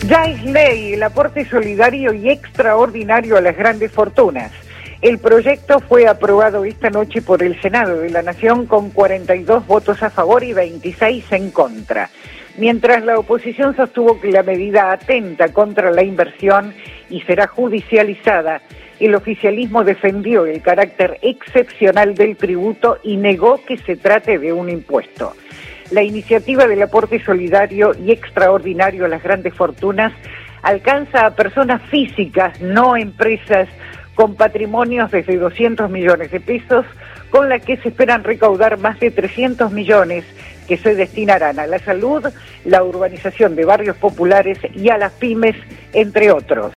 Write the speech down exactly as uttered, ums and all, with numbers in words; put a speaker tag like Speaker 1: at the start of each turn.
Speaker 1: Ya es ley el aporte solidario y extraordinario a las grandes fortunas. El proyecto fue aprobado esta noche por el Senado de la Nación con cuarenta y dos votos a favor y veintiséis en contra. Mientras la oposición sostuvo que la medida atenta contra la inversión y será judicializada, el oficialismo defendió el carácter excepcional del tributo y negó que se trate de un impuesto. La iniciativa del aporte solidario y extraordinario a las grandes fortunas alcanza a personas físicas, no empresas, con patrimonios desde doscientos millones de pesos, con la que se esperan recaudar más de trescientos millones que se destinarán a la salud, la urbanización de barrios populares y a las pymes, entre otros.